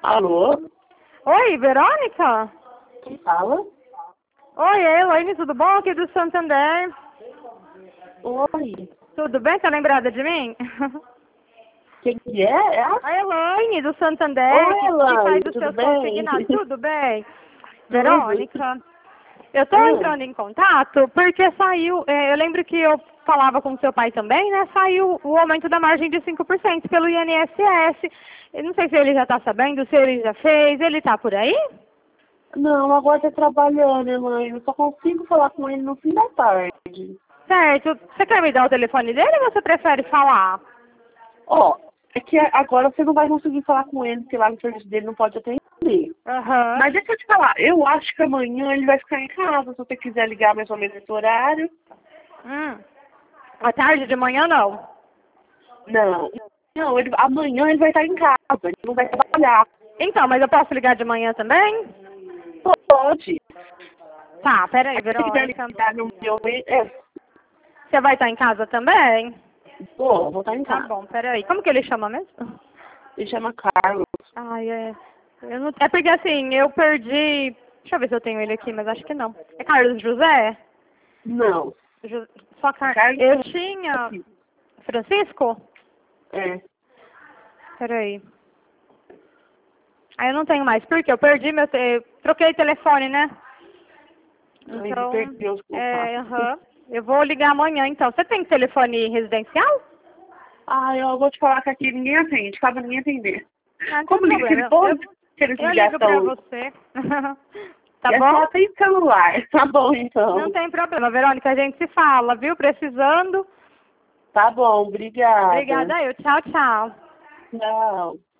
Alô? Oi, Verônica? Quem fala? Oi, é Elaine, tudo bom? Aqui do Santander. Oi. Tudo bem? Tá lembrada de mim? Quem que é? É A Elaine do Santander, Oi, que faz Elaine, os tudo seus bem? consignados. Tudo bem? Tudo. Verônica, eu tô Hum. entrando em contato porque saiu, eu lembro que eu falava com seu pai também, né? Saiu o aumento da margem de 5% pelo INSS. Eu não sei se ele já tá sabendo, se ele já fez, ele tá por aí? Não, agora tá trabalhando, Elaine. Eu só consigo falar com ele no fim da tarde. Certo. Você quer me dar o telefone dele ou você prefere falar? Ó, é que agora você não vai conseguir falar com ele, porque lá no serviço dele não pode atender. Aham. Mas deixa eu te falar, eu acho que amanhã ele vai ficar em casa, se você quiser ligar mais ou menos nesse horário. À tarde, de manhã, não. Não. Não, amanhã ele vai estar em casa, ele não vai trabalhar. Então, mas eu posso ligar de manhã também? Pode. Tá, peraí, Se quiser Verônica. ligar no meu... Você vai estar em casa também? Vou estar em Tá casa. bom, peraí. Como que ele chama mesmo? Ele chama Carlos. Ai, é. Eu não... É porque assim, eu perdi. Deixa eu ver se eu tenho ele aqui, mas acho que não. É Carlos José? Não. Só Carlos Eu tinha. Francisco? é. Peraí. Ah, eu não tenho mais. Por quê? Eu perdi meu. Troquei telefone, né? Ele Então, perdeu os contatos. aham. Eu vou ligar amanhã, então. Você tem telefone residencial? Ah, eu vou te falar que aqui ninguém atende, acaba ninguém atender. Ah, não tem Como liga aquele problema. povo? Se eles Eu ligo pra ligação. você. Tá É só bom? tem celular. Tá bom, então. Não tem problema, Verônica. A gente se fala, viu? Precisando. Tá bom, obrigada. Obrigada, eu. Tchau, tchau. Tchau.